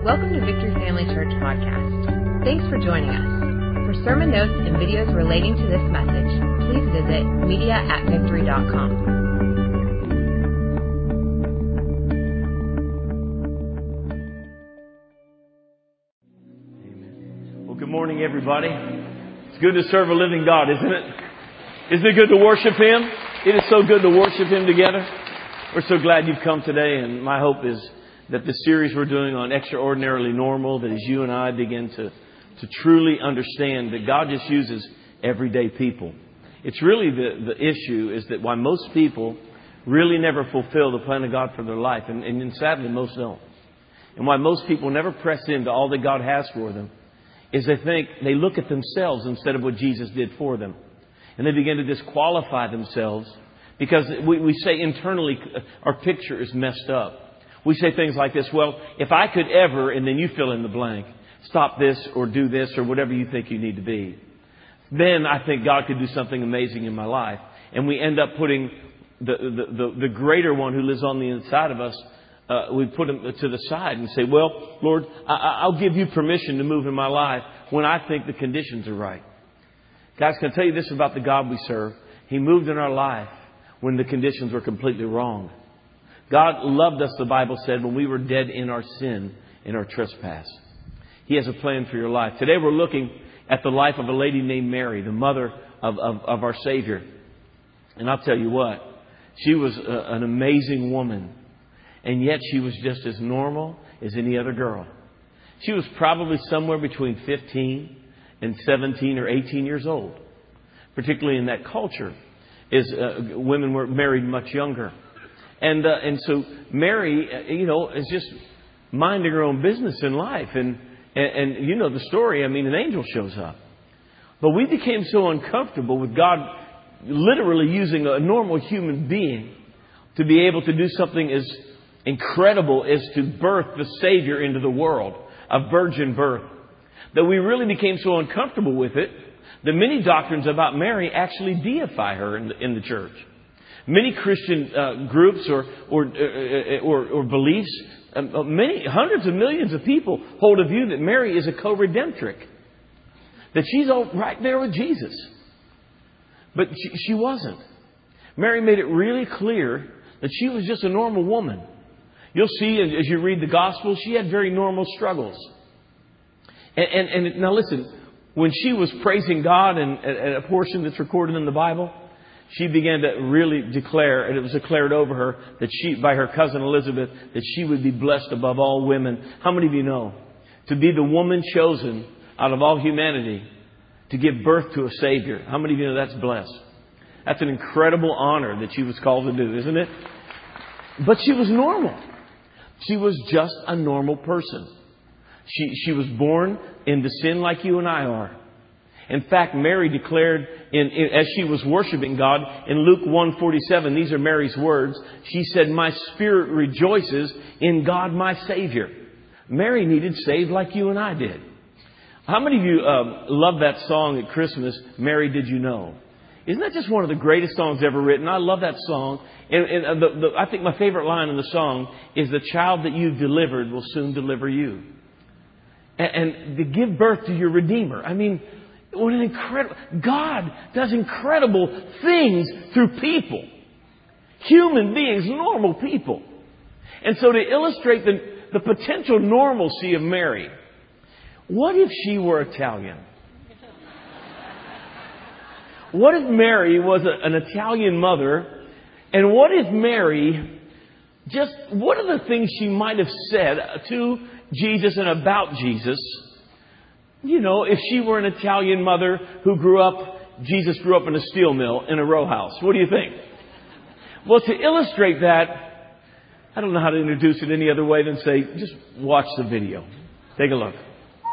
Welcome to Victory Family Church Podcast. Thanks for joining us. For sermon notes and videos relating to this message, please visit media@victory.com. Amen. Well, good morning, everybody. It's good to serve a living God, isn't it? Isn't it good to worship Him? It is so good to worship Him together. We're so glad you've come today, and my hope is that the series we're doing on Extraordinarily Normal, that as you and I begin to truly understand that God just uses everyday people. It's really the issue is that why most people really never fulfill the plan of God for their life, and sadly most don't. And why most people never press into all that God has for them is they look at themselves instead of what Jesus did for them. And they begin to disqualify themselves because we say internally our picture is messed up. We say things like this, well, if I could ever, and then you fill in the blank, stop this or do this or whatever you think you need to be, then I think God could do something amazing in my life. And we end up putting the greater one who lives on the inside of us, we put him to the side and say, well, Lord, I'll give you permission to move in my life when I think the conditions are right. Guys, can I tell you this about the God we serve? He moved in our life when the conditions were completely wrong. God loved us, the Bible said, when we were dead in our sin, in our trespass. He has a plan for your life. Today we're looking at the life of a lady named Mary, the mother of our Savior. And I'll tell you what, she was an amazing woman. And yet she was just as normal as any other girl. She was probably somewhere between 15 and 17 or 18 years old. Particularly in that culture, women were married much younger. And so Mary, is just minding her own business in life. And you know the story. I mean, an angel shows up. But we became so uncomfortable with God literally using a normal human being to be able to do something as incredible as to birth the Savior into the world, a virgin birth, that we really became so uncomfortable with it that many doctrines about Mary actually deify her in the church. Many Christian groups or beliefs, hundreds of millions of people hold a view that Mary is a co-redemptrix, that she's all right there with Jesus. But she wasn't. Mary made it really clear that she was just a normal woman. You'll see as you read the Gospels, she had very normal struggles. And now listen, when she was praising God and a portion that's recorded in the Bible, she began to really declare, and it was declared over her that by her cousin Elizabeth, that she would be blessed above all women. How many of you know? To be the woman chosen out of all humanity to give birth to a Savior. How many of you know that's blessed? That's an incredible honor that she was called to do, isn't it? But she was normal. She was just a normal person. She was born into sin like you and I are. In fact, Mary declared, as she was worshiping God, in Luke 1:47, these are Mary's words. She said, "My spirit rejoices in God my Savior." Mary needed saved like you and I did. How many of you love that song at Christmas, "Mary, Did You Know"? Isn't that just one of the greatest songs ever written? I love that song. And I think my favorite line in the song is, "The child that you've delivered will soon deliver you." And to give birth to your Redeemer. I mean, what an incredible... God does incredible things through people. Human beings, normal people. And so to illustrate the potential normalcy of Mary, what if she were Italian? What if Mary was an Italian mother? And what if Mary, what are the things she might have said to Jesus and about Jesus? If she were an Italian mother Jesus grew up in a steel mill in a row house. What do you think? Well, to illustrate that, I don't know how to introduce it any other way than say, just watch the video. Take a look.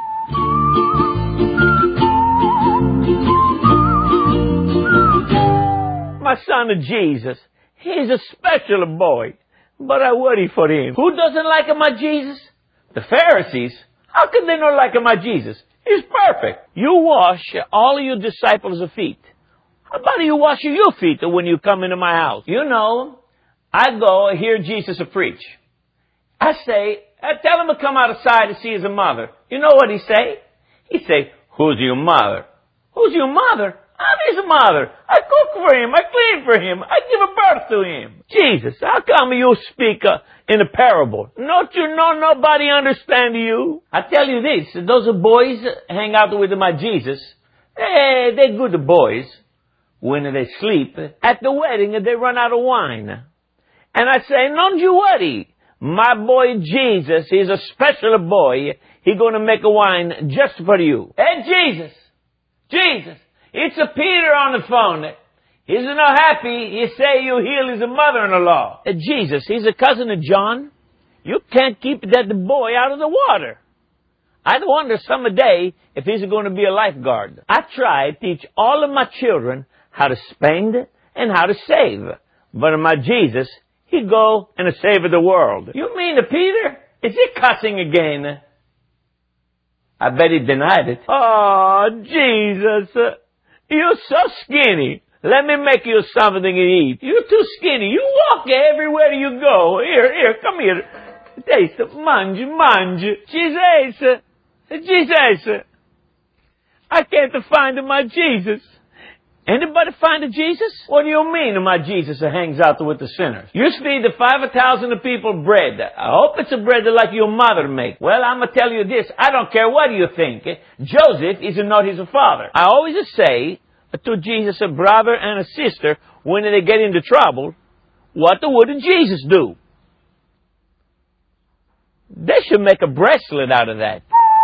My son Jesus, he's a special boy, but I worry for him. Who doesn't like my Jesus? The Pharisees. How can they not like my Jesus? He's perfect. You wash all of your disciples' feet. How about you wash your feet when you come into my house? I go hear Jesus preach. I say, Tell him to come outside to see his mother. You know what he say? He say, who's your mother? Who's your mother? I'm his mother. I cook for him. I clean for him. I give a birth to him. Jesus, how come you speak in a parable? Don't you know nobody understand you? I tell you this, those boys hang out with my Jesus. They're good boys. When they sleep, at the wedding they run out of wine. And I say, don't you worry. My boy Jesus is a special boy. He's going to make a wine just for you. Hey, Jesus, it's a Peter on the phone. He's not happy. He say you heal his mother-in-law. Jesus, he's a cousin of John. You can't keep that boy out of the water. I wonder someday if he's going to be a lifeguard. I try to teach all of my children how to spend and how to save. But my Jesus, he go and save the world. You mean Peter? Is he cussing again? I bet he denied it. Oh, Jesus, you're so skinny. Let me make you something to eat. You're too skinny. You walk everywhere you go. Here, come here. Taste, mangi. Jesus. I can't find my Jesus. Anybody find a Jesus? What do you mean my Jesus hangs out with the sinners? You feed the 5,000 people bread. I hope it's a bread like your mother make. Well, I'm going to tell you this. I don't care what you think. Joseph is not his father. I always say to Jesus, a brother and a sister, when they get into trouble, what would Jesus do? They should make a bracelet out of that.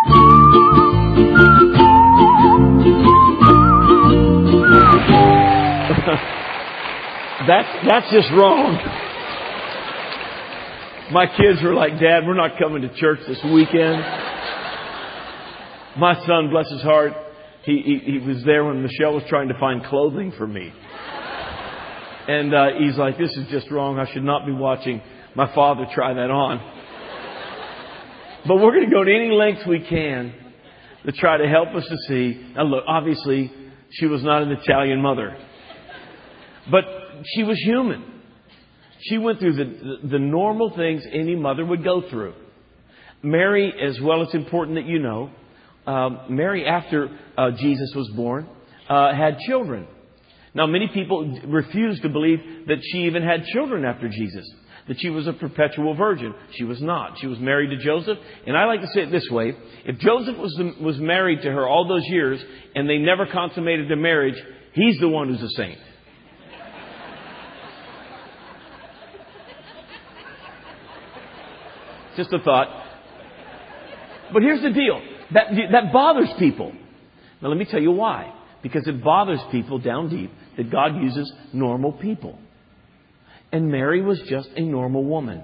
That's just wrong. My kids were like, Dad, we're not coming to church this weekend. My son, bless his heart, he was there when Michelle was trying to find clothing for me. And he's like, this is just wrong. I should not be watching my father try that on. But we're going to go to any lengths we can to try to help us to see. Now look, obviously, she was not an Italian mother. But she was human. She went through the normal things any mother would go through. Mary, as well, it's important that you know, Mary, after Jesus was born, had children. Now, many people refuse to believe that she even had children after Jesus, that she was a perpetual virgin. She was not. She was married to Joseph. And I like to say it this way. If Joseph was married to her all those years and they never consummated their marriage, he's the one who's a saint. Just a thought. But here's the deal. That bothers people. Now let me tell you why. Because it bothers people down deep that God uses normal people. And Mary was just a normal woman.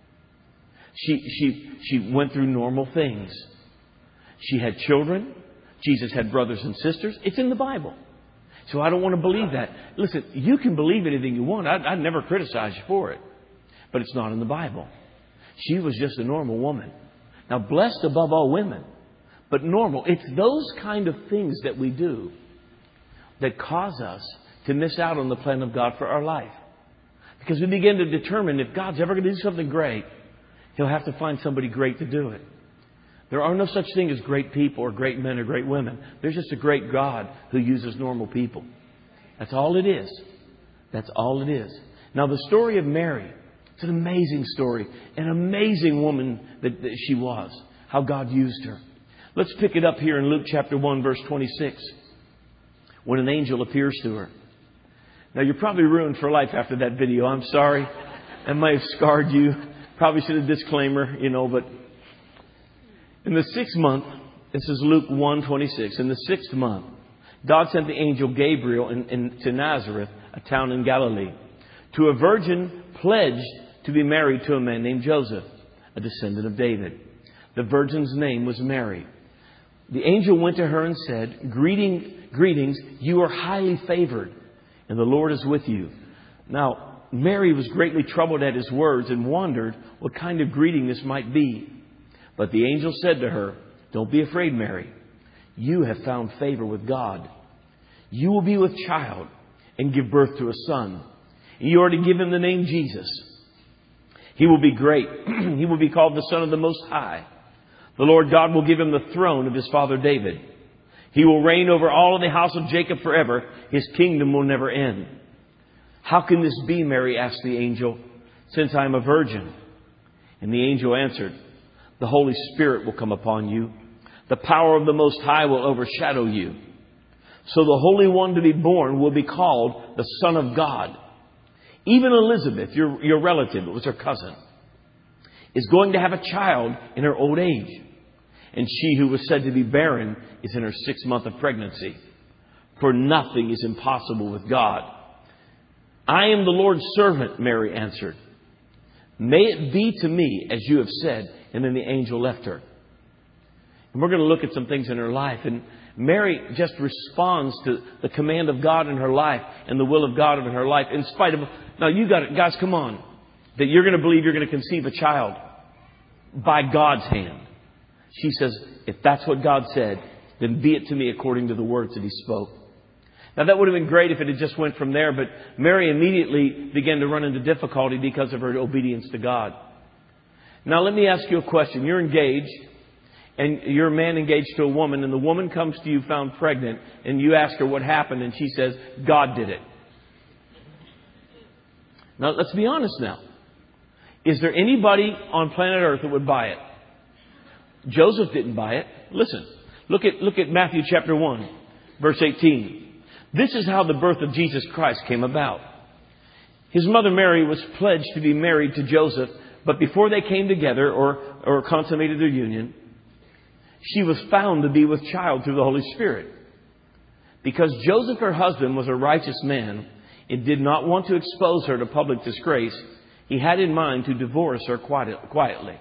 She went through normal things. She had children. Jesus had brothers and sisters. It's in the Bible. So I don't want to believe that. Listen, you can believe anything you want. I'd never criticize you for it. But it's not in the Bible. She was just a normal woman. Now, blessed above all women, but normal. It's those kind of things that we do that cause us to miss out on the plan of God for our life. Because we begin to determine if God's ever going to do something great, He'll have to find somebody great to do it. There are no such thing as great people or great men or great women. There's just a great God who uses normal people. That's all it is. That's all it is. Now, the story of Mary, it's an amazing story. An amazing woman that she was. How God used her. Let's pick it up here in Luke chapter 1, verse 26. When an angel appears to her. Now, you're probably ruined for life after that video. I'm sorry. That might have scarred you. Probably should have disclaimer, but in the 6th month, this is Luke 1:26. In the 6th month, God sent the angel Gabriel to Nazareth, a town in Galilee, to a virgin pledged to be married to a man named Joseph, a descendant of David. The virgin's name was Mary. The angel went to her and said, Greetings, you are highly favored, and the Lord is with you. Now, Mary was greatly troubled at his words and wondered what kind of greeting this might be. But the angel said to her, Don't be afraid, Mary. You have found favor with God. You will be with child and give birth to a son. You are to give him the name Jesus. He will be great. He will be called the Son of the Most High. The Lord God will give him the throne of his father David. He will reign over all of the house of Jacob forever. His kingdom will never end. How can this be, Mary asked the angel, since I am a virgin? And the angel answered, the Holy Spirit will come upon you. The power of the Most High will overshadow you. So the Holy One to be born will be called the Son of God. Even Elizabeth, your relative, it was her cousin, is going to have a child in her old age. And she who was said to be barren is in her 6th month of pregnancy. For nothing is impossible with God. I am the Lord's servant, Mary answered. May it be to me as you have said. And then the angel left her. And we're going to look at some things in her life. And Mary just responds to the command of God in her life and the will of God in her life. In spite of... Now you got it. Guys, come on. That you're going to believe you're going to conceive a child by God's hand. She says, if that's what God said, then be it to me according to the words that He spoke. Now that would have been great if it had just went from there, but Mary immediately began to run into difficulty because of her obedience to God. Now let me ask you a question. You're engaged, and you're a man engaged to a woman, and the woman comes to you found pregnant, and you ask her what happened, and she says, God did it. Now let's be honest now. Is there anybody on planet Earth that would buy it? Joseph didn't buy it. Listen, look at Matthew chapter 1, verse 18. This is how the birth of Jesus Christ came about. His mother Mary was pledged to be married to Joseph, but before they came together or consummated their union, she was found to be with child through the Holy Spirit. Because Joseph, her husband, was a righteous man and did not want to expose her to public disgrace, he had in mind to divorce her quietly.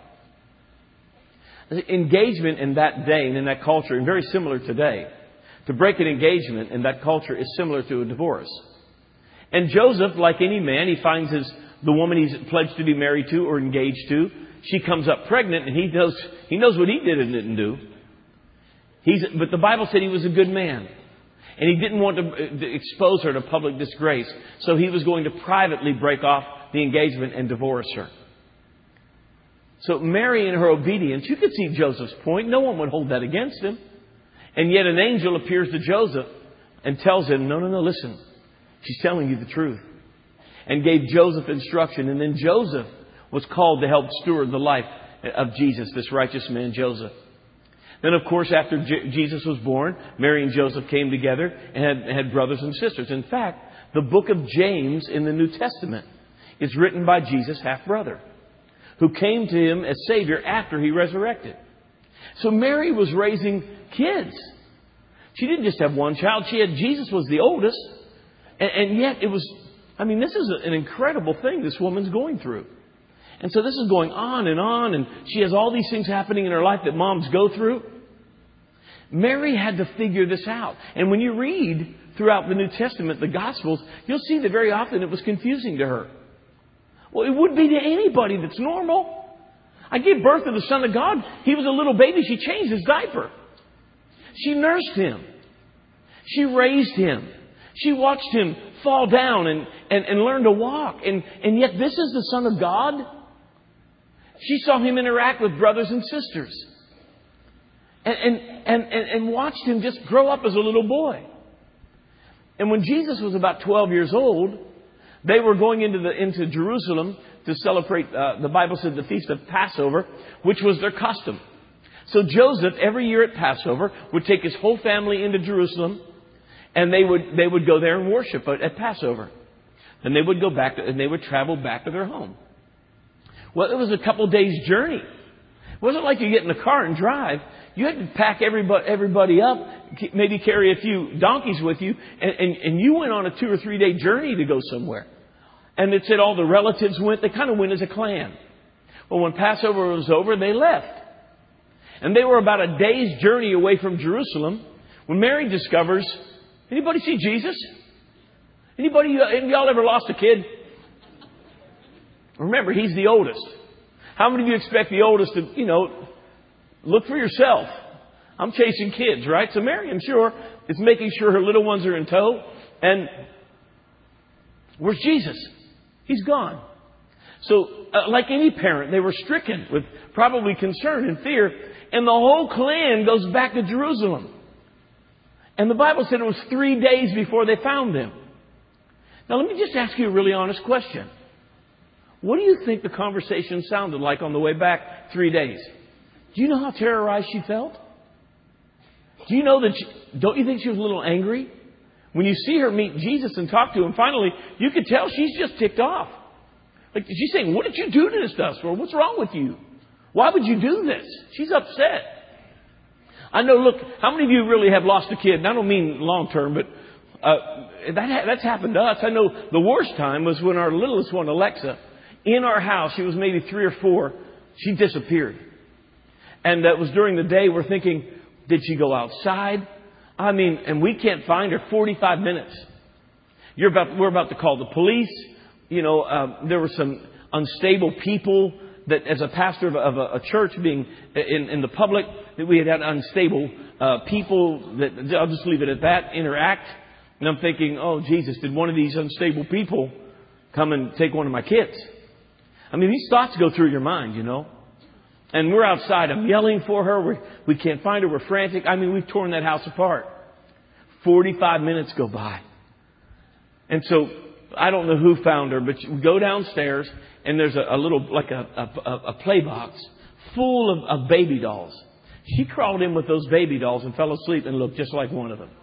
Engagement in that day and in that culture, and very similar today, to break an engagement in that culture is similar to a divorce. And Joseph, like any man, he finds the woman he's pledged to be married to or engaged to. She comes up pregnant, and he knows what he did and didn't do. But the Bible said he was a good man. And he didn't want to expose her to public disgrace. So he was going to privately break off the engagement and divorce her. So Mary, in her obedience, you could see Joseph's point. No one would hold that against him. And yet an angel appears to Joseph and tells him, no, listen. She's telling you the truth. And gave Joseph instruction. And then Joseph was called to help steward the life of Jesus, this righteous man, Joseph. Then, of course, after Jesus was born, Mary and Joseph came together and had brothers and sisters. In fact, the book of James in the New Testament is written by Jesus' half-brother, who came to him as Savior after he resurrected. So Mary was raising kids. She didn't just have one child. Jesus was the oldest. And yet it was, this is an incredible thing this woman's going through. And so this is going on, and she has all these things happening in her life that moms go through. Mary had to figure this out. And when you read throughout the New Testament, the Gospels, you'll see that very often it was confusing to her. Well, it would be to anybody that's normal. I gave birth to the Son of God. He was a little baby. She changed his diaper. She nursed him. She raised him. She watched him fall down and learn to walk. And yet this is the Son of God. She saw him interact with brothers and sisters. And watched him just grow up as a little boy. And when Jesus was about 12 years old, they were going into Jerusalem to celebrate, the Bible said, the Feast of Passover, which was their custom. So Joseph, every year at Passover, would take his whole family into Jerusalem, and they would go there and worship at Passover. And they would go back, and they would travel back to their home. Well, it was a couple days' journey. It wasn't like you get in the car and drive. You had to pack everybody up, maybe carry a few donkeys with you, and you went on a 2 or 3 day journey to go somewhere. And it said all the relatives went. They kind of went as a clan. Well, when Passover was over, they left. And they were about a day's journey away from Jerusalem when Mary discovers, anybody see Jesus? Anybody, y'all ever lost a kid? Remember, he's the oldest. How many of you expect the oldest to, look for yourself? I'm chasing kids, right? So Mary, I'm sure, is making sure her little ones are in tow. And where's Jesus? He's gone. So, like any parent, they were stricken with probably concern and fear. And the whole clan goes back to Jerusalem. And the Bible said it was 3 days before they found them. Now, let me just ask you a really honest question. What do you think the conversation sounded like on the way back 3 days? Do you know how terrorized she felt? Do you know that don't you think she was a little angry? When you see her meet Jesus and talk to him, finally, you could tell she's just ticked off. Like, she's saying, what did you do to this stuff? Or what's wrong with you? Why would you do this? She's upset. I know, look, how many of you really have lost a kid? And I don't mean long term, but that's happened to us. I know the worst time was when our littlest one, Alexa, in our house, she was maybe 3 or 4, she disappeared. And that was during the day. We're thinking, did she go outside? I mean, and we can't find her 45 minutes. We're about to call the police. You know, there were some unstable people that, as a pastor of a church being in the public, that we had unstable people that, I'll just leave it at that, interact. And I'm thinking, oh, Jesus, did one of these unstable people come and take one of my kids? I mean, these thoughts go through your mind, you know. And we're outside. I'm yelling for her. We can't find her. We're frantic. I mean, we've torn that house apart. 45 minutes go by. And so I don't know who found her, but we go downstairs and there's a little, like a play box full of baby dolls. She crawled in with those baby dolls and fell asleep and looked just like one of them.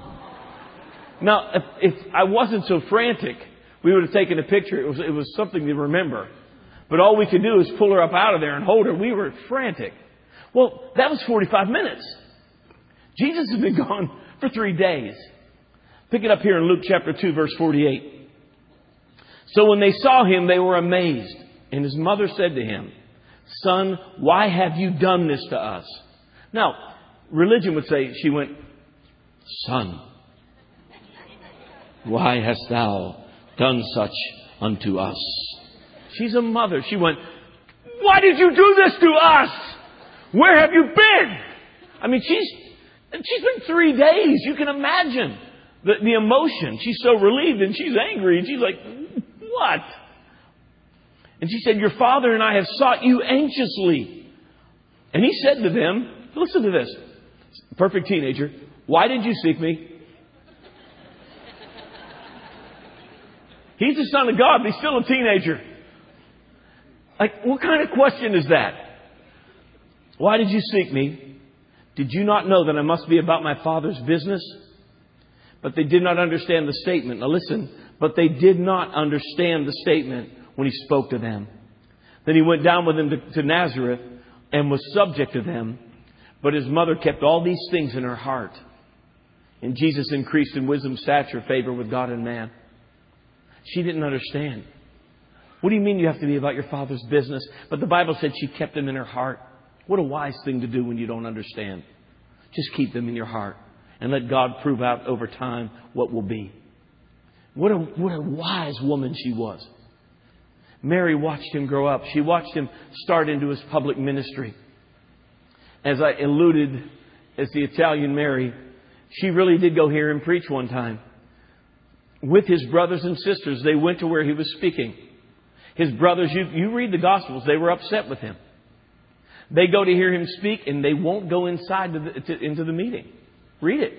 Now, if I wasn't so frantic, we would have taken a picture. It was something to remember. But all we could do is pull her up out of there and hold her. We were frantic. Well, that was 45 minutes. Jesus has been gone for 3 days. Pick it up here in Luke chapter 2, verse 48. So when they saw him, they were amazed. And his mother said to him, Son, why have you done this to us? Now, religion would say, she went, Son, why hast thou done such unto us? She's a mother. She went, why did you do this to us? Where have you been? I mean, she's been 3 days. You can imagine the emotion. She's so relieved and she's angry. And she's like, what? And she said, your father and I have sought you anxiously. And he said to them, listen to this. Perfect teenager. Why did you seek me? He's the Son of God, but he's still a teenager. Like, what kind of question is that? Why did you seek me? Did you not know that I must be about my Father's business? But they did not understand the statement. Now listen, but they did not understand the statement when he spoke to them. Then he went down with them to Nazareth and was subject to them. But his mother kept all these things in her heart. And Jesus increased in wisdom, stature, favor with God and man. She didn't understand. What do you mean you have to be about your Father's business? But the Bible said she kept them in her heart. What a wise thing to do when you don't understand. Just keep them in your heart and let God prove out over time what will be. What a wise woman she was. Mary watched him grow up. She watched him start into his public ministry. As I alluded, as the Italian Mary, she really did go hear him preach one time. With his brothers and sisters, they went to where he was speaking. His brothers, you read the Gospels, they were upset with him. They go to hear him speak and they won't go inside into the meeting. Read it.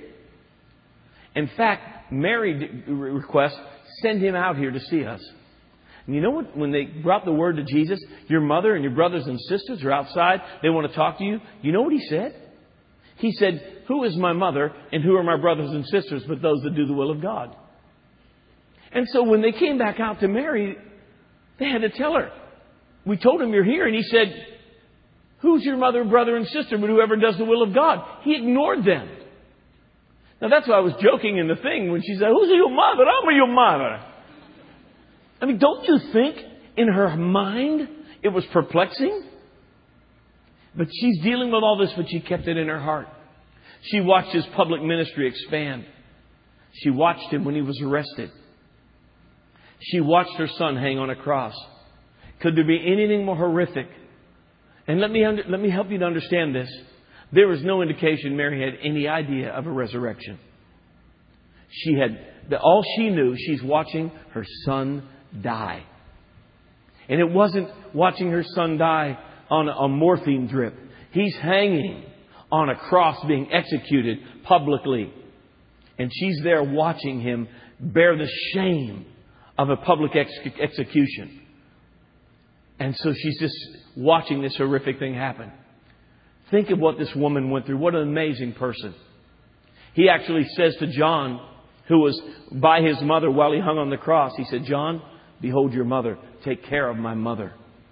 In fact, Mary requests, send him out here to see us. And you know what? When they brought the word to Jesus, your mother and your brothers and sisters are outside. They want to talk to you. You know what he said? He said, who is my mother and who are my brothers and sisters but those that do the will of God? And so when they came back out to Mary, they had to tell her, we told him you're here. And he said, who's your mother, brother, and sister, but whoever does the will of God? He ignored them. Now, that's why I was joking in the thing when she said, who's your mother? I'm your mother. I mean, don't you think in her mind it was perplexing? But she's dealing with all this, but she kept it in her heart. She watched his public ministry expand. She watched him when he was arrested. She watched her son hang on a cross. Could there be anything more horrific? And let me help you to understand this. There was no indication Mary had any idea of a resurrection. All she knew, she's watching her son die. And it wasn't watching her son die on a morphine drip. He's hanging on a cross being executed publicly. And she's there watching him bear the shame of a public execution. And so she's just watching this horrific thing happen. Think of what this woman went through. What an amazing person. He actually says to John, who was by his mother while he hung on the cross, he said, "John, behold your mother. Take care of my mother."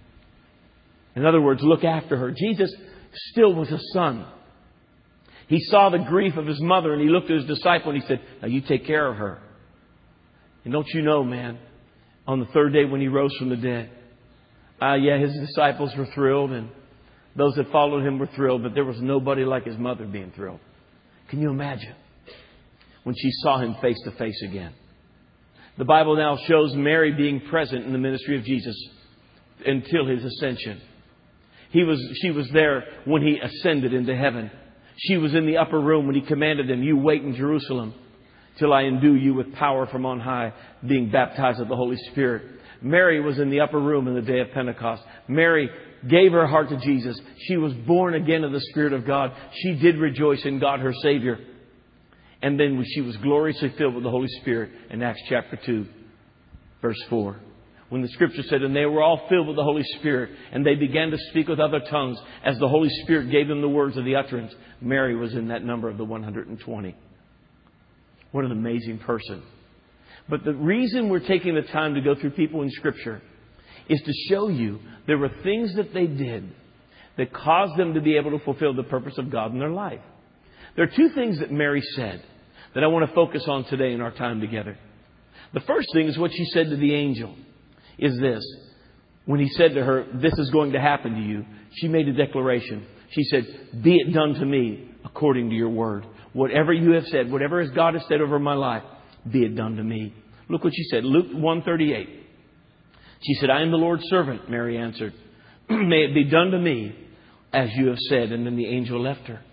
In other words, look after her. Jesus still was a son. He saw the grief of his mother and he looked at his disciple and he said, "Now you take care of her." And don't you know, man, on the third day when he rose from the dead, his disciples were thrilled and those that followed him were thrilled, but there was nobody like his mother being thrilled. Can you imagine when she saw him face to face again? The Bible now shows Mary being present in the ministry of Jesus until his ascension. She was there when he ascended into heaven. She was in the upper room when he commanded them, "You wait in Jerusalem till I endue you with power from on high," being baptized with the Holy Spirit. Mary was in the upper room in the day of Pentecost. Mary gave her heart to Jesus. She was born again of the Spirit of God. She did rejoice in God, her Savior. And then she was gloriously filled with the Holy Spirit in Acts chapter 2, verse 4. When the Scripture said, "And they were all filled with the Holy Spirit, and they began to speak with other tongues as the Holy Spirit gave them the words of the utterance." Mary was in that number of the 120. What an amazing person. But the reason we're taking the time to go through people in Scripture is to show you there were things that they did that caused them to be able to fulfill the purpose of God in their life. There are two things that Mary said that I want to focus on today in our time together. The first thing is what she said to the angel, is this. When he said to her, "This is going to happen to you," she made a declaration. She said, "Be it done to me according to your word." Whatever you have said, whatever God has said over my life, be it done to me. Look what she said. Luke 1:38. She said, "I am the Lord's servant," Mary answered. "May it be done to me as you have said." And then the angel left her.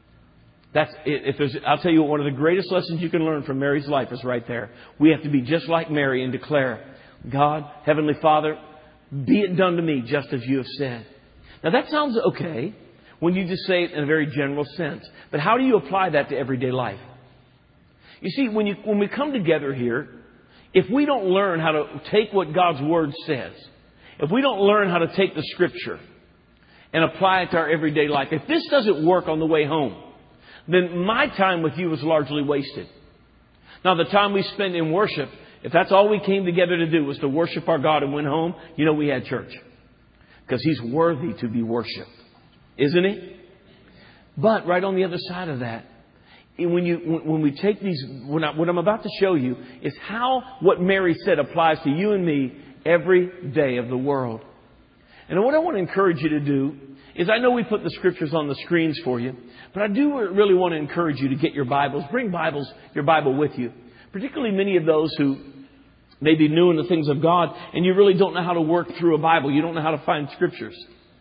I'll tell you what, one of the greatest lessons you can learn from Mary's life is right there. We have to be just like Mary and declare, "God, Heavenly Father, be it done to me just as you have said." Now that sounds okay when you just say it in a very general sense. But how do you apply that to everyday life? You see, when we come together here, if we don't learn how to take what God's Word says, if we don't learn how to take the Scripture and apply it to our everyday life, if this doesn't work on the way home, then my time with you is largely wasted. Now, the time we spend in worship, if that's all we came together to do was to worship our God and went home, we had church. Because He's worthy to be worshiped. Isn't He? But right on the other side of that, when we take these, what I'm about to show you is how what Mary said applies to you and me every day of the world. And what I want to encourage you to do is, I know we put the Scriptures on the screens for you, but I do really want to encourage you to get your Bibles. Bring your Bible with you. Particularly many of those who may be new in the things of God and you really don't know how to work through a Bible. You don't know how to find Scriptures.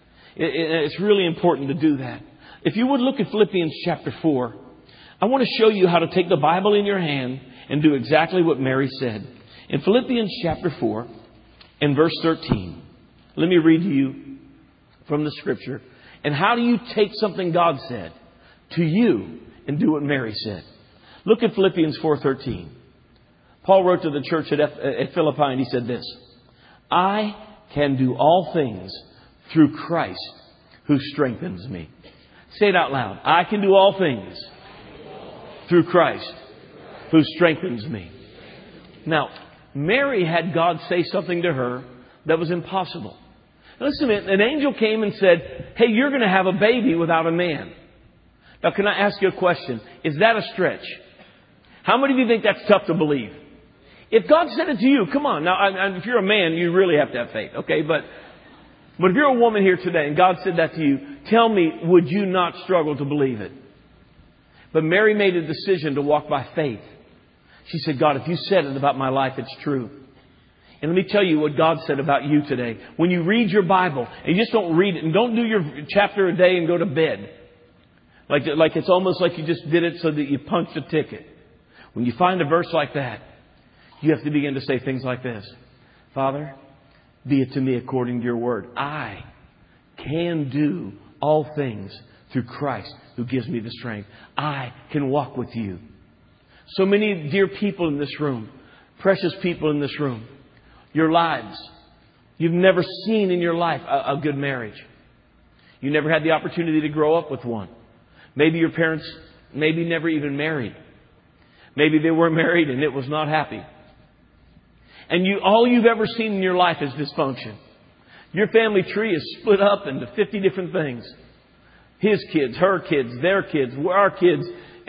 It's really important to do that. If you would look at Philippians chapter 4, I want to show you how to take the Bible in your hand and do exactly what Mary said. In Philippians chapter 4 and verse 13, let me read to you from the Scripture. And how do you take something God said to you and do what Mary said? Look at Philippians 4:13. Paul wrote to the church at Philippi and he said this: "I can do all things through Christ who strengthens me." Say it out loud. I can do all things through Christ who strengthens me. Now, Mary had God say something to her that was impossible. Listen, an angel came and said, "Hey, you're going to have a baby without a man." Now, can I ask you a question? Is that a stretch? How many of you think that's tough to believe? If God said it to you, come on. Now, if you're a man, you really have to have faith, okay? But if you're a woman here today and God said that to you, tell me, would you not struggle to believe it? But Mary made a decision to walk by faith. She said, "God, if you said it about my life, it's true." And let me tell you what God said about you today. When you read your Bible, and you just don't read it, and don't do your chapter a day and go to bed. Like it's almost like you just did it so that you punched a ticket. When you find a verse like that, you have to begin to say things like this: "Father, Be it to me according to your word. I can do all things through Christ who gives me the strength. I can walk with you. So many dear people in this room, precious people in this room, your lives, you've never seen in your life a good marriage. You never had the opportunity to grow up with one. Maybe your parents maybe never even married. Maybe they were married and it was not happy. And all you've ever seen in your life is dysfunction. Your family tree is split up into 50 different things. His kids, her kids, their kids, our kids,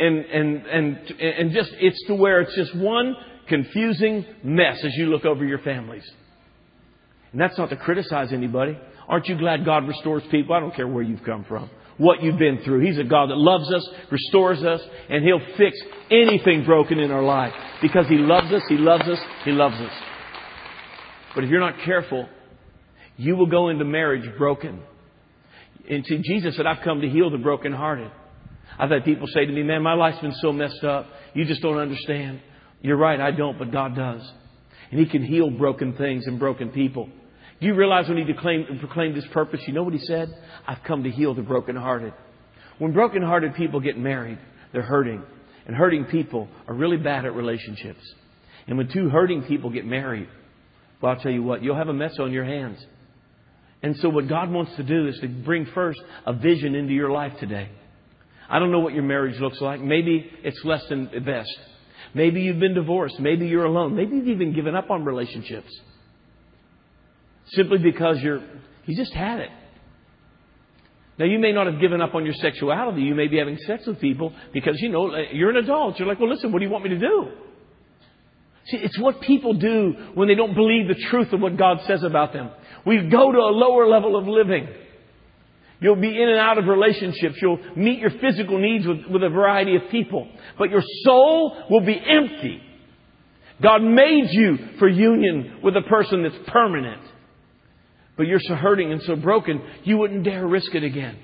and just it's to where it's just one confusing mess as you look over your families. And that's not to criticize anybody. Aren't you glad God restores people? I don't care where you've come from, what you've been through. He's a God that loves us, restores us, and He'll fix anything broken in our life because He loves us, He loves us, He loves us. But if you're not careful, you will go into marriage broken. And see, Jesus said, I've come to heal the brokenhearted. I've had people say to me, man, my life's been so messed up. You just don't understand. You're right, I don't, but God does. And He can heal broken things and broken people. Do you realize when He proclaimed His purpose, you know what He said? I've come to heal the brokenhearted. When brokenhearted people get married, they're hurting. And hurting people are really bad at relationships. And when two hurting people get married, well, I'll tell you what, you'll have a mess on your hands. And so what God wants to do is to bring first a vision into your life today. I don't know what your marriage looks like. Maybe it's less than the best. Maybe you've been divorced. Maybe you're alone. Maybe you've even given up on relationships. Simply because you just had it. Now, you may not have given up on your sexuality. You may be having sex with people because, you're an adult. You're like, well, listen, what do you want me to do? See, it's what people do when they don't believe the truth of what God says about them. We go to a lower level of living. You'll be in and out of relationships. You'll meet your physical needs with a variety of people. But your soul will be empty. God made you for union with a person that's permanent. But you're so hurting and so broken, you wouldn't dare risk it again.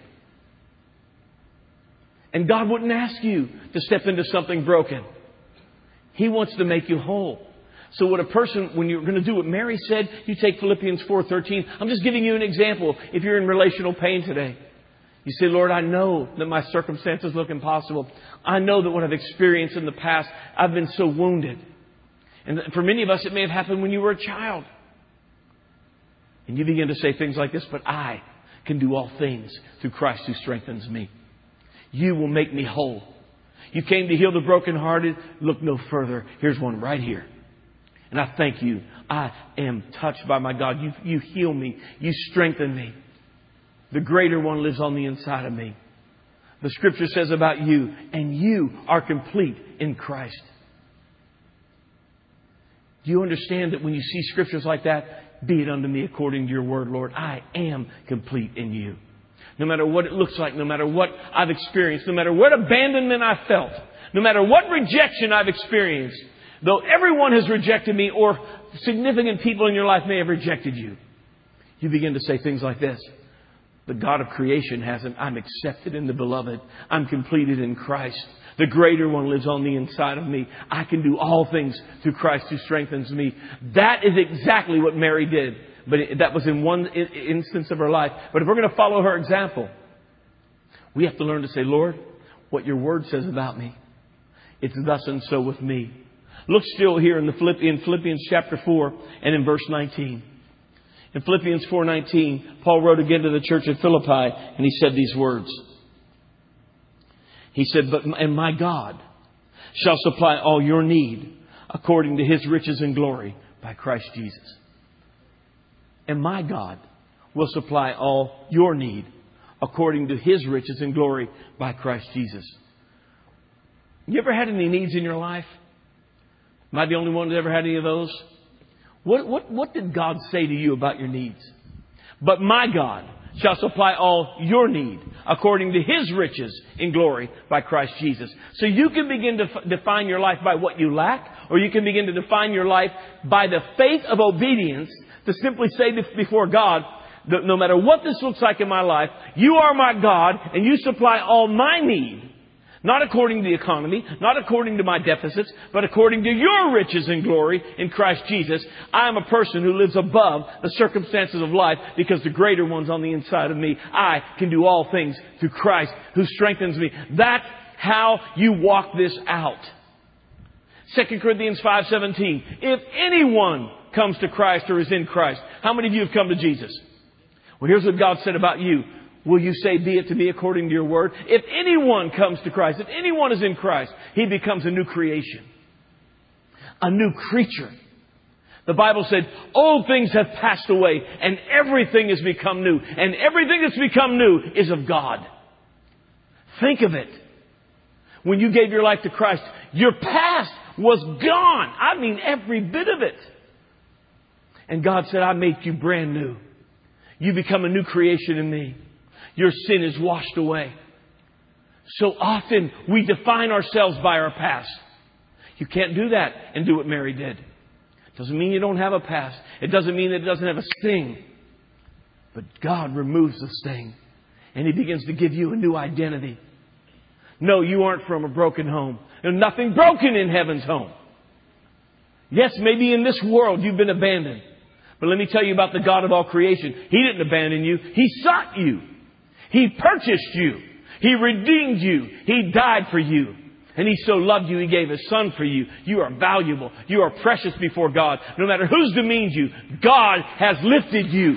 And God wouldn't ask you to step into something broken. He wants to make you whole. So when you're going to do what Mary said, you take Philippians 4:13. I'm just giving you an example. If you're in relational pain today, you say, Lord, I know that my circumstances look impossible. I know that what I've experienced in the past, I've been so wounded. And for many of us, it may have happened when you were a child. And you begin to say things like this, but I can do all things through Christ who strengthens me. You will make me whole. You came to heal the brokenhearted. Look no further. Here's one right here. And I thank you. I am touched by my God. You heal me. You strengthen me. The greater one lives on the inside of me. The Scripture says about you, and you are complete in Christ. Do you understand that when you see Scriptures like that, be it unto me according to your word, Lord, I am complete in you. No matter what it looks like, no matter what I've experienced, no matter what abandonment I felt, no matter what rejection I've experienced, though everyone has rejected me or significant people in your life may have rejected you, you begin to say things like this. The God of creation hasn't. I'm accepted in the beloved. I'm completed in Christ. The greater one lives on the inside of me. I can do all things through Christ who strengthens me. That is exactly what Mary did. But that was in one instance of her life. But if we're going to follow her example, we have to learn to say, Lord, what your word says about me, it's thus and so with me. Look still here in Philippians chapter 4 and in verse 19. In Philippians 4:19, Paul wrote again to the church at Philippi and he said these words. He said, and my God shall supply all your need according to His riches and glory by Christ Jesus. And my God will supply all your need according to His riches and glory by Christ Jesus. You ever had any needs in your life? Am I the only one who's ever had any of those? What did God say to you about your needs? But my God shall supply all your need according to His riches in glory by Christ Jesus. So you can begin to define your life by what you lack, or you can begin to define your life by the faith of obedience to simply say before God, that no matter what this looks like in my life, you are my God and you supply all my need. Not according to the economy, not according to my deficits, but according to your riches and glory in Christ Jesus. I am a person who lives above the circumstances of life because the greater one's on the inside of me. I can do all things through Christ who strengthens me. That's how you walk this out. 2 Corinthians 5:17. If anyone comes to Christ or is in Christ, how many of you have come to Jesus? Well, here's what God said about you. Will you say, be it to me according to your word? If anyone comes to Christ, if anyone is in Christ, he becomes a new creation. A new creature. The Bible said, old things have passed away and everything has become new. And everything that's become new is of God. Think of it. When you gave your life to Christ, your past was gone. I mean, every bit of it. And God said, I made you brand new. You become a new creation in me. Your sin is washed away. So often we define ourselves by our past. You can't do that and do what Mary did. Doesn't mean you don't have a past. It doesn't mean that it doesn't have a sting. But God removes the sting. And He begins to give you a new identity. No, you aren't from a broken home. There's nothing broken in heaven's home. Yes, maybe in this world you've been abandoned. But let me tell you about the God of all creation. He didn't abandon you. He sought you. He purchased you. He redeemed you. He died for you. And He so loved you, He gave His Son for you. You are valuable. You are precious before God. No matter who's demeaned you, God has lifted you.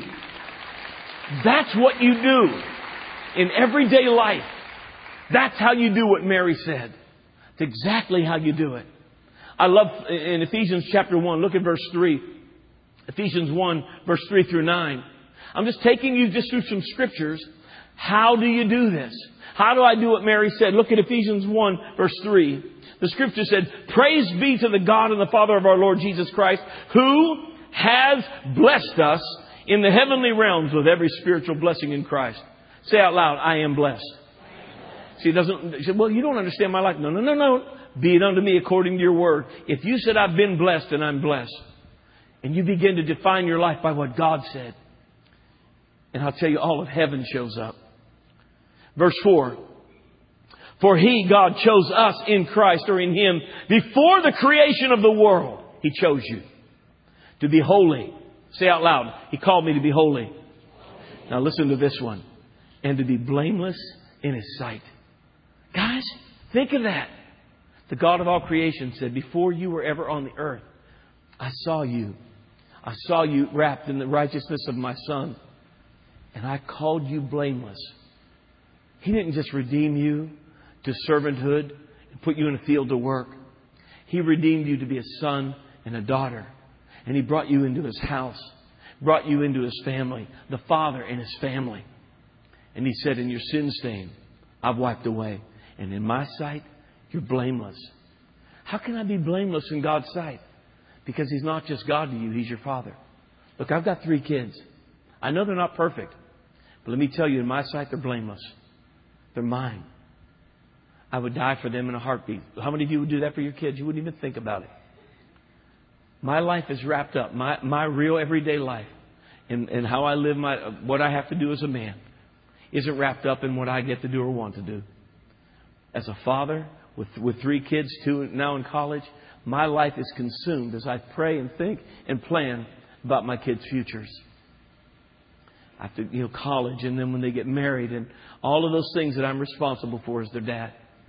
That's what you do in everyday life. That's how you do what Mary said. It's exactly how you do it. I love in Ephesians chapter 1, look at verse 3. Ephesians 1, verse 3 through 9. I'm just taking you just through some scriptures. How do you do this? How do I do what Mary said? Look at Ephesians 1, verse 3. The scripture said, praise be to the God and the Father of our Lord Jesus Christ, who has blessed us in the heavenly realms with every spiritual blessing in Christ. Say out loud, I am blessed. See, he said, well, you don't understand my life. No. Be it unto me according to your word. If you said I've been blessed and I'm blessed, and you begin to define your life by what God said, and I'll tell you, all of heaven shows up. Verse 4. For He, God, chose us in Christ or in Him before the creation of the world. He chose you to be holy. Say out loud, He called me to be holy. Now listen to this one. And to be blameless in His sight. Guys, think of that. The God of all creation said, before you were ever on the earth, I saw you. I saw you wrapped in the righteousness of my Son. And I called you blameless. He didn't just redeem you to servanthood and put you in a field to work. He redeemed you to be a son and a daughter. And He brought you into His house. Brought you into His family. The Father and His family. And He said, in your sin stain, I've wiped away. And in my sight, you're blameless. How can I be blameless in God's sight? Because He's not just God to you. He's your Father. Look, I've got 3 kids. I know they're not perfect. But let me tell you, in my sight, they're blameless. They're mine. I would die for them in a heartbeat. How many of you would do that for your kids? You wouldn't even think about it. My life is wrapped up. My real everyday life and how I live what I have to do as a man isn't wrapped up in what I get to do or want to do. As a father with 3 kids, 2 now in college, my life is consumed as I pray and think and plan about my kids' futures. After college, and then when they get married, and all of those things that I'm responsible for as their dad.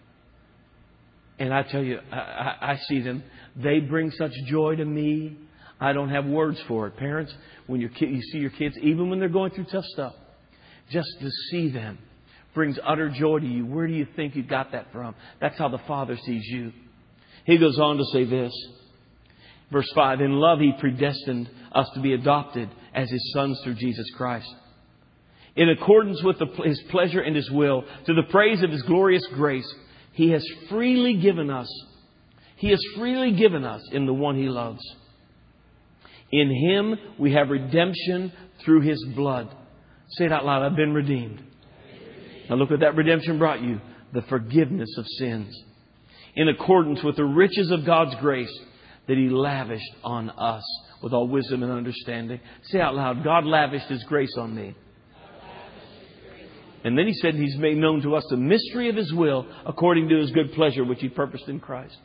And I tell you, I see them. They bring such joy to me. I don't have words for it. Parents, when you see your kids, even when they're going through tough stuff, just to see them brings utter joy to you. Where do you think you got that from? That's how the Father sees you. He goes on to say this. Verse 5, in love He predestined us to be adopted as His sons through Jesus Christ. In accordance with His pleasure and His will, to the praise of His glorious grace, He has freely given us. He has freely given us in the one He loves. In Him we have redemption through His blood. Say it out loud. I've been redeemed. Now look what that redemption brought you. The forgiveness of sins. In accordance with the riches of God's grace that He lavished on us with all wisdom and understanding. Say out loud, God lavished His grace on me. And then he said He's made known to us the mystery of His will according to His good pleasure, which He purposed in Christ.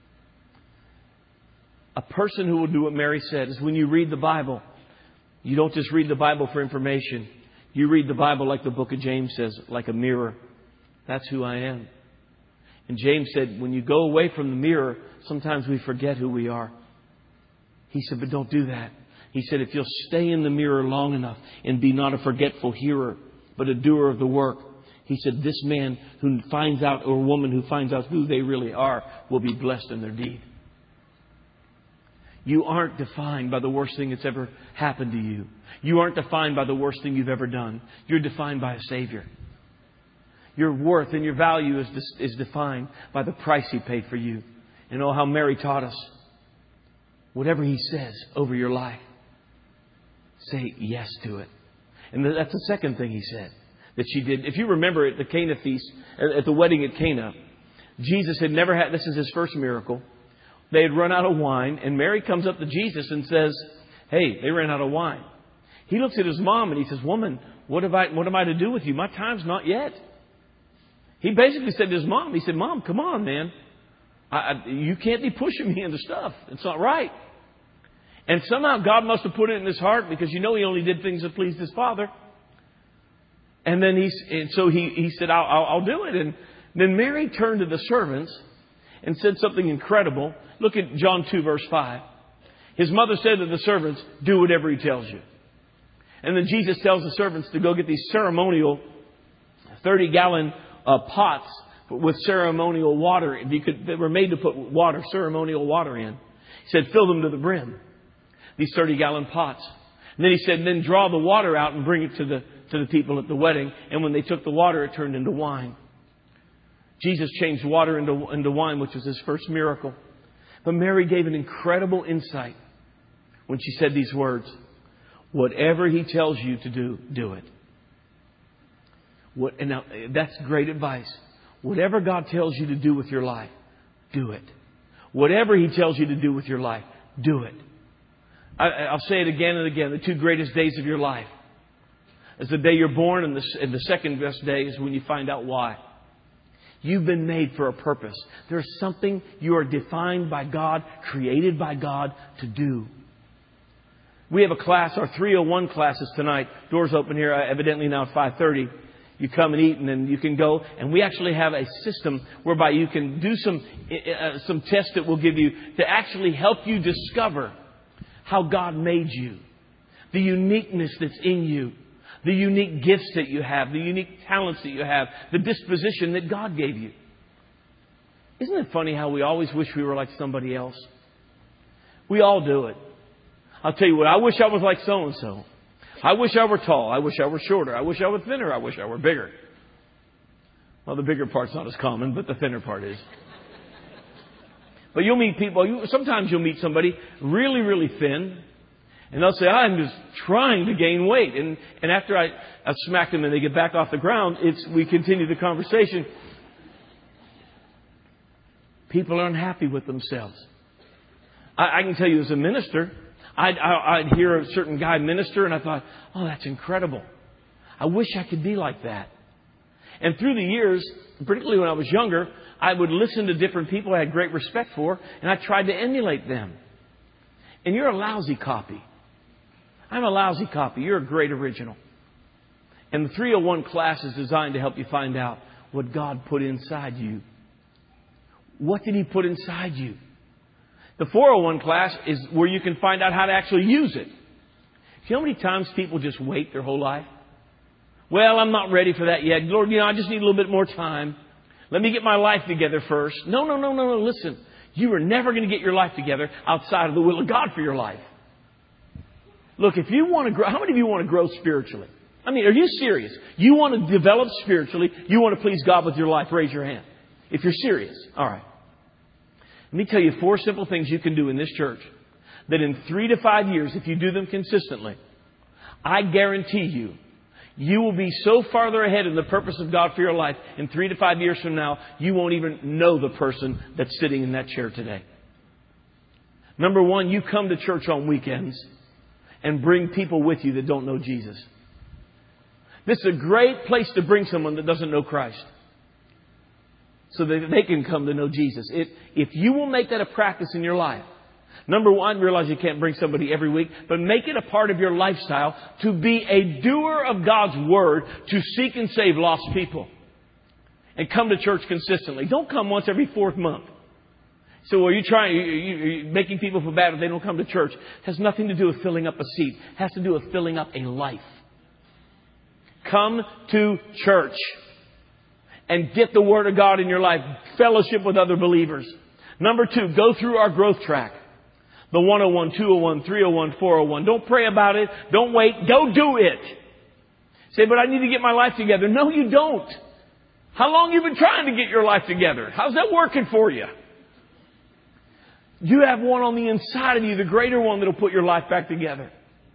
A person who will do what Mary said is when you read the Bible, you don't just read the Bible for information. You read the Bible like the book of James says, like a mirror. That's who I am. And James said, when you go away from the mirror, sometimes we forget who we are. He said, but don't do that. He said, if you'll stay in the mirror long enough and be not a forgetful hearer, but a doer of the work. He said, this man who finds out, or woman who finds out who they really are, will be blessed in their deed. You aren't defined by the worst thing that's ever happened to you. You aren't defined by the worst thing you've ever done. You're defined by a Savior. Your worth and your value is defined by the price He paid for you. And oh, how Mary taught us. Whatever He says over your life, say yes to it. And that's the second thing He said that she did. If you remember at the Cana feast, at the wedding at Cana, Jesus had never had, this is His first miracle. They had run out of wine, and Mary comes up to Jesus and says, hey, they ran out of wine. He looks at his mom and he says, woman, what am I to do with you? My time's not yet. He basically said to his mom, he said, Mom, come on, man. You can't be pushing me into stuff. It's not right. And somehow God must have put it in his heart because He only did things that pleased His Father. And then so he said, I'll do it. And then Mary turned to the servants and said something incredible. Look at John 2, verse 5. His mother said to the servants, do whatever He tells you. And then Jesus tells the servants to go get these ceremonial 30-gallon pots with ceremonial water. They were made to put ceremonial water in. He said, fill them to the brim. These 30-gallon pots. And then He said, then draw the water out and bring it to the people at the wedding. And when they took the water, it turned into wine. Jesus changed water into wine, which was His first miracle. But Mary gave an incredible insight when she said these words. Whatever He tells you to do, do it. And now, that's great advice. Whatever God tells you to do with your life, do it. Whatever He tells you to do with your life, do it. I'll say it again and again. The two greatest days of your life is the day you're born, and the second best day is when you find out why. You've been made for a purpose. There's something you are defined by God, created by God to do. We have a class, our 301 classes tonight. Doors open here, evidently now at 5:30. You come and eat, and then you can go. And we actually have a system whereby you can do some tests that will give you to actually help you discover how God made you, the uniqueness that's in you, the unique gifts that you have, the unique talents that you have, the disposition that God gave you. Isn't it funny how we always wish we were like somebody else? We all do it. I'll tell you what, I wish I was like so-and-so. I wish I were tall. I wish I were shorter. I wish I were thinner. I wish I were bigger. Well, the bigger part's not as common, but the thinner part is. But you'll meet people, sometimes you'll meet somebody really, really thin, and they'll say, I'm just trying to gain weight. And after I smack them and they get back off the ground, we continue the conversation. People are unhappy with themselves. I can tell you as a minister, I'd hear a certain guy minister and I thought, oh, that's incredible. I wish I could be like that. And through the years, particularly when I was younger, I would listen to different people I had great respect for, and I tried to emulate them. And you're a lousy copy. I'm a lousy copy. You're a great original. And the 301 class is designed to help you find out what God put inside you. What did He put inside you? The 401 class is where you can find out how to actually use it. You know how many times people just wait their whole life? Well, I'm not ready for that yet. Lord, I just need a little bit more time. Let me get my life together first. No. Listen, you are never going to get your life together outside of the will of God for your life. Look, if you want to grow, how many of you want to grow spiritually? I mean, are you serious? You want to develop spiritually? You want to please God with your life? Raise your hand. If you're serious. All right. Let me tell you 4 simple things you can do in this church that in 3 to 5 years, if you do them consistently, I guarantee you will be so farther ahead in the purpose of God for your life in 3 to 5 years from now, you won't even know the person that's sitting in that chair today. Number 1, you come to church on weekends and bring people with you that don't know Jesus. This is a great place to bring someone that doesn't know Christ, so that they can come to know Jesus. If you will make that a practice in your life, number one, realize you can't bring somebody every week, but make it a part of your lifestyle to be a doer of God's Word, to seek and save lost people. And come to church consistently. Don't come once every fourth month. So are you you're making people feel bad if they don't come to church? It has nothing to do with filling up a seat. It has to do with filling up a life. Come to church and get the Word of God in your life. Fellowship with other believers. Number two, go through our growth track. The 101, 201, 301, 401. Don't pray about it. Don't wait. Go do it. Say, but I need to get my life together. No, you don't. How long have you been trying to get your life together? How's that working for you? You have one on the inside of you, the greater one that'll put your life back together.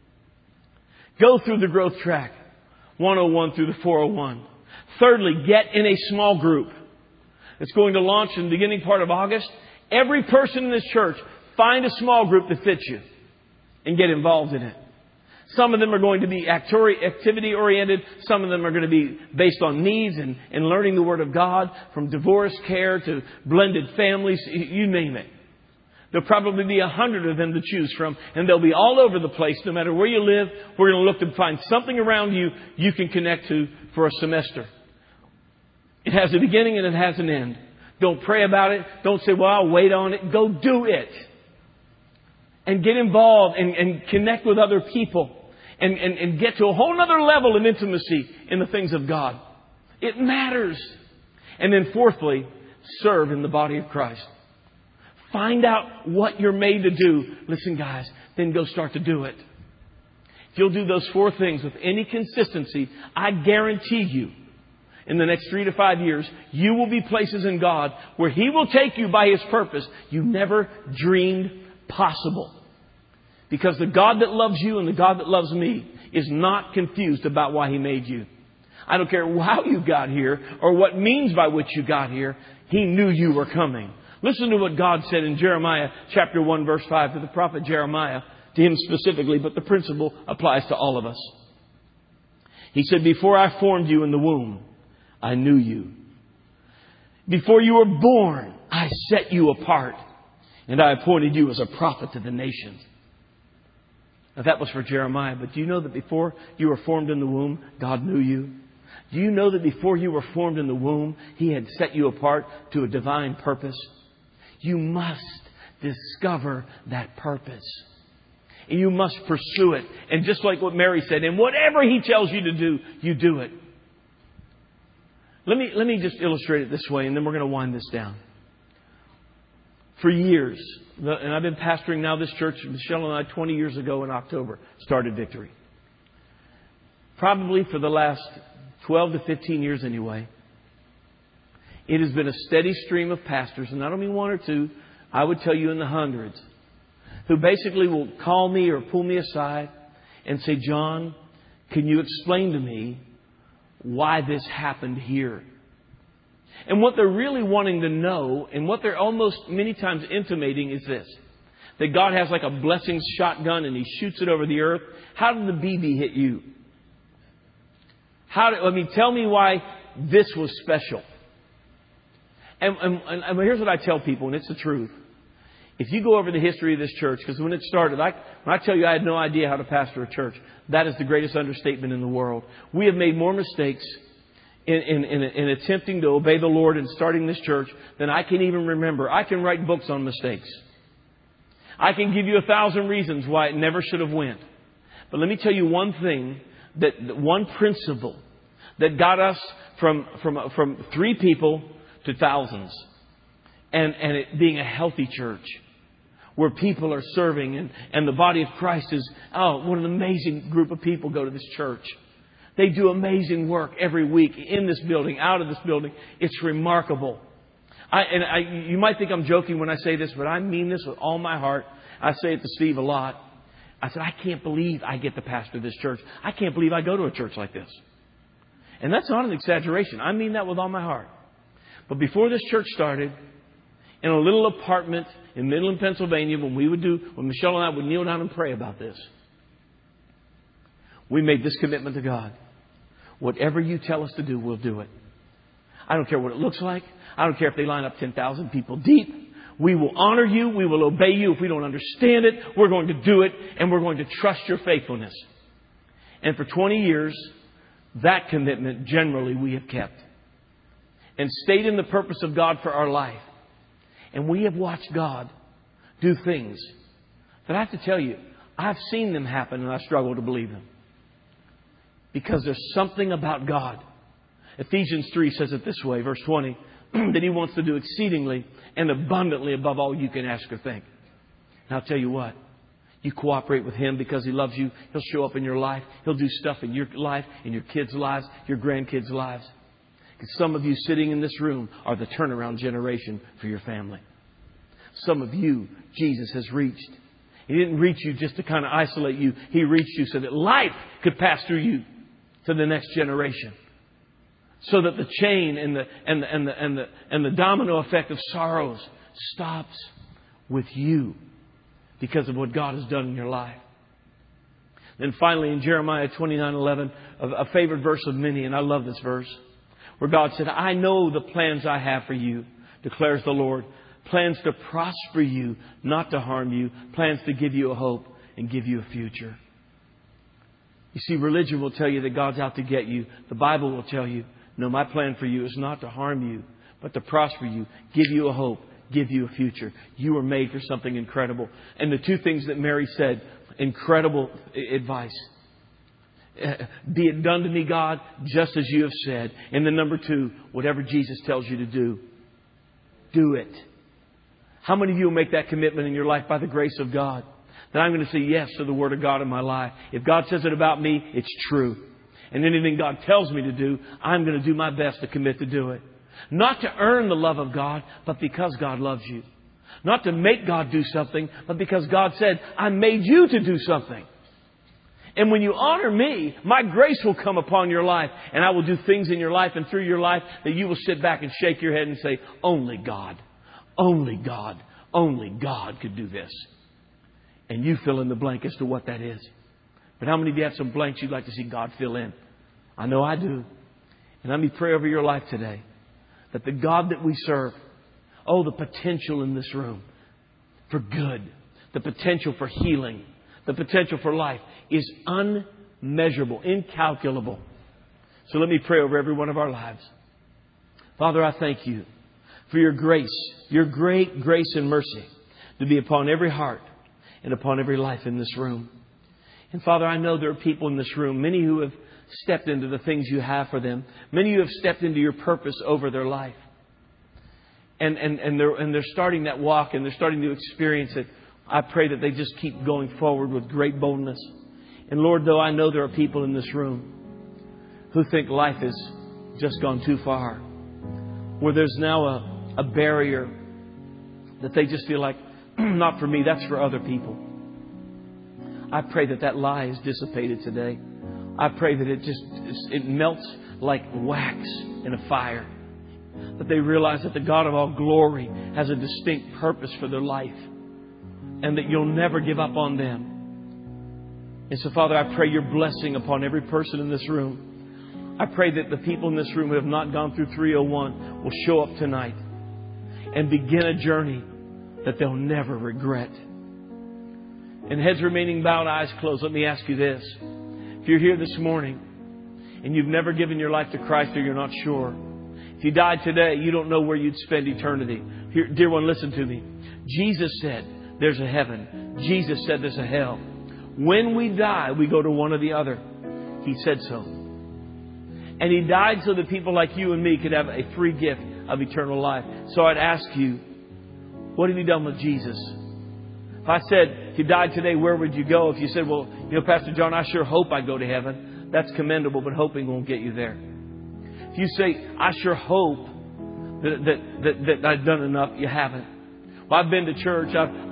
Go through the growth track. 101 through the 401. Thirdly, get in a small group. It's going to launch in the beginning part of August. Every person in this church, find a small group that fits you and get involved in it. Some of them are going to be activity-oriented. Some of them are going to be based on needs and learning the Word of God, from divorce care to blended families, you name it. There'll probably be 100 of them to choose from, and they'll be all over the place. No matter where you live, we're going to look to find something around you you can connect to for a semester. It has a beginning and it has an end. Don't pray about it. Don't say, well, I'll wait on it. Go do it. And get involved and connect with other people. And get to a whole other level of intimacy in the things of God. It matters. And then fourthly, serve in the body of Christ. Find out what you're made to do. Listen, guys, then go start to do it. If you'll do those four things with any consistency, I guarantee you, in the next 3 to 5 years, you will be places in God where He will take you by His purpose you never dreamed possible. Because the God that loves you and the God that loves me is not confused about why He made you. I don't care how you got here or what means by which you got here. He knew you were coming. Listen to what God said in Jeremiah chapter 1 verse 5 to the prophet Jeremiah, to him specifically, but the principle applies to all of us. He said, before I formed you in the womb, I knew you. Before you were born, I set you apart, and I appointed you as a prophet to the nations. Now that was for Jeremiah, but do you know that before you were formed in the womb, God knew you? Do you know that before you were formed in the womb, He had set you apart to a divine purpose? You must discover that purpose. And you must pursue it. And just like what Mary said, and whatever He tells you to do, you do it. Let me just illustrate it this way, and then we're going to wind this down. For years, and I've been pastoring now this church, Michelle and I, 20 years ago in October, started Victory. Probably for the last 12 to 15 years anyway, it has been a steady stream of pastors, and I don't mean one or two, I would tell you in the hundreds, who basically will call me or pull me aside and say, John, can you explain to me why this happened here? And what they're really wanting to know, and what they're almost many times intimating, is this: that God has like a blessings shotgun and He shoots it over the earth. How did the BB hit you? Tell me why this was special. And here's what I tell people, and it's the truth. If you go over the history of this church, because when it started, when I tell you I had no idea how to pastor a church, that is the greatest understatement in the world. We have made more mistakes in attempting to obey the Lord and starting this church than I can even remember. I can write books on mistakes. I can give you 1,000 reasons why it never should have went. But let me tell you one thing, one principle that got us from 3 people to thousands, and it being a healthy church where people are serving and the body of Christ is, what an amazing group of people go to this church. They do amazing work every week in this building, out of this building. It's remarkable. You might think I'm joking when I say this, but I mean this with all my heart. I say it to Steve a lot. I said, I can't believe I get to pastor this church. I can't believe I go to a church like this. And that's not an exaggeration. I mean that with all my heart. But before this church started, in a little apartment in Midland, Pennsylvania, when Michelle and I would kneel down and pray about this, we made this commitment to God. Whatever you tell us to do, we'll do it. I don't care what it looks like. I don't care if they line up 10,000 people deep. We will honor you. We will obey you. If we don't understand it, we're going to do it. And we're going to trust your faithfulness. And for 20 years, that commitment generally we have kept. And stayed in the purpose of God for our life. And we have watched God do things that I have to tell you, I've seen them happen and I struggle to believe them. Because there's something about God. Ephesians 3 says it this way, verse 20, that He wants to do exceedingly and abundantly above all you can ask or think. And I'll tell you what, you cooperate with Him because He loves you. He'll show up in your life. He'll do stuff in your life, in your kids' lives, your grandkids' lives. Because some of you sitting in this room are the turnaround generation for your family. Some of you, Jesus has reached. He didn't reach you just to kind of isolate you. He reached you so that life could pass through you to the next generation. So that the chain and the domino effect of sorrows stops with you because of what God has done in your life. Then finally in Jeremiah 29:11, a favorite verse of many, and I love this verse, where God said, I know the plans I have for you, declares the Lord. Plans to prosper you, not to harm you. Plans to give you a hope and give you a future. You see, religion will tell you that God's out to get you. The Bible will tell you, no, my plan for you is not to harm you, but to prosper you, give you a hope, give you a future. You were made for something incredible. And the two things that Mary said, incredible advice. Be it done to me, God, just as you have said. And then number two, whatever Jesus tells you to do, do it. How many of you will make that commitment in your life by the grace of God? That I'm going to say yes to the Word of God in my life. If God says it about me, it's true. And anything God tells me to do, I'm going to do my best to commit to do it. Not to earn the love of God, but because God loves you. Not to make God do something, but because God said, I made you to do something. And when you honor me, my grace will come upon your life. And I will do things in your life and through your life that you will sit back and shake your head and say, only God. Only God could do this. And you fill in the blank as to what that is. But how many of you have some blanks you'd like to see God fill in? I know I do. And let me pray over your life today. That the God that we serve, the potential in this room for good, the potential for healing, the potential for life is unmeasurable, incalculable. So let me pray over every one of our lives. Father, I thank you for your grace, your great grace and mercy to be upon every heart and upon every life in this room. And Father, I know there are people in this room, many who have stepped into the things you have for them. Many who have stepped into your purpose over their life. And they're starting that walk and they're starting to experience it. I pray that they just keep going forward with great boldness. And Lord, though I know there are people in this room who think life has just gone too far, where there's now a barrier that they just feel like, not for me, that's for other people. I pray that lie is dissipated today. I pray that it melts like wax in a fire. That they realize that the God of all glory has a distinct purpose for their life. And that you'll never give up on them. And so, Father, I pray your blessing upon every person in this room. I pray that the people in this room who have not gone through 301 will show up tonight and begin a journey that they'll never regret. And heads remaining bowed, eyes closed, let me ask you this. If you're here this morning and you've never given your life to Christ or you're not sure, if you died today, you don't know where you'd spend eternity. Here, dear one, listen to me. Jesus said there's a heaven. Jesus said there's a hell. When we die, we go to one or the other. He said so. And He died so that people like you and me could have a free gift of eternal life. So I'd ask you, what have you done with Jesus? If I said, if you died today, where would you go? If you said, well, Pastor John, I sure hope I go to heaven. That's commendable, but hoping won't get you there. If you say, I sure hope that I've done enough, you haven't. Well, I've been to church,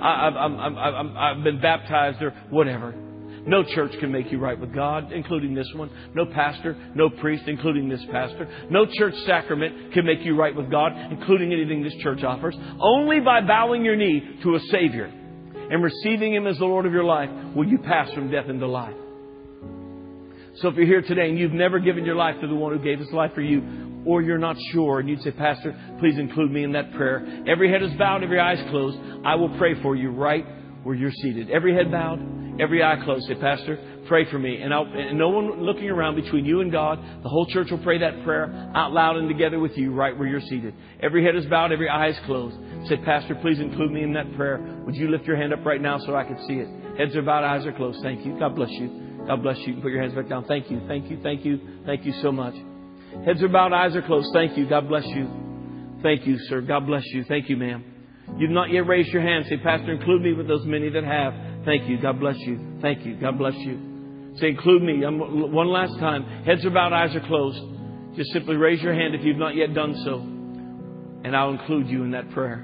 I've been baptized or whatever. No church can make you right with God, including this one. No pastor, no priest, including this pastor. No church sacrament can make you right with God, including anything this church offers. Only by bowing your knee to a Savior and receiving Him as the Lord of your life will you pass from death into life. So if you're here today and you've never given your life to the one who gave his life for you, or you're not sure and you'd say, Pastor, please include me in that prayer. Every head is bowed, every eye is closed. I will pray for you right where you're seated. Every head bowed, every eye closed. Say, Pastor, pray for me. And no one looking around between you and God. The whole church will pray that prayer out loud and together with you right where you're seated. Every head is bowed, every eye is closed. Say, Pastor, please include me in that prayer. Would you lift your hand up right now so I can see it? Heads are bowed, eyes are closed. Thank you. God bless you. God bless you. Put your hands back down. Thank you. Thank you. Thank you. Thank you so much. Heads are bowed, eyes are closed. Thank you. God bless you. Thank you, sir. God bless you. Thank you, ma'am. You've not yet raised your hand. Say, Pastor, include me with those many that have. Thank you. God bless you. Thank you. God bless you. Say, include me. One last time. Heads are bowed, eyes are closed. Just simply raise your hand if you've not yet done so, and I'll include you in that prayer.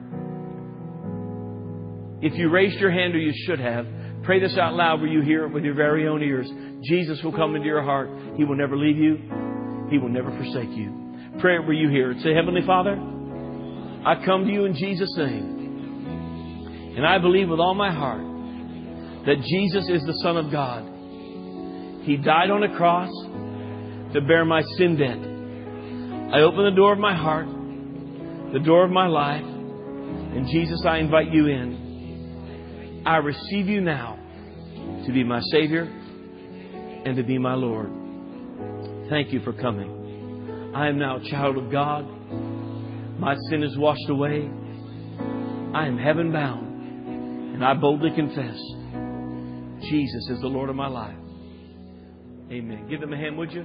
If you raised your hand, or you should have, pray this out loud where you hear it with your very own ears. Jesus will come into your heart. He will never leave you. He will never forsake you. Pray it where you hear it. Say, Heavenly Father, I come to you in Jesus' name. And I believe with all my heart that Jesus is the Son of God. He died on a cross to bear my sin debt. I open the door of my heart, the door of my life. And Jesus, I invite you in. I receive you now to be my Savior and to be my Lord. Thank you for coming. I am now a child of God. My sin is washed away. I am heaven bound. And I boldly confess Jesus is the Lord of my life. Amen. Give them a hand, would you?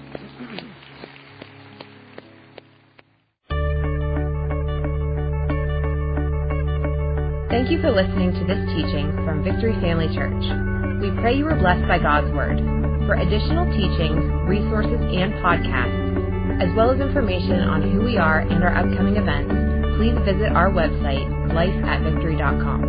Thank you for listening to this teaching from Victory Family Church. We pray you were blessed by God's Word. For additional teachings, resources, and podcasts, as well as information on who we are and our upcoming events, please visit our website, lifeatvictory.com.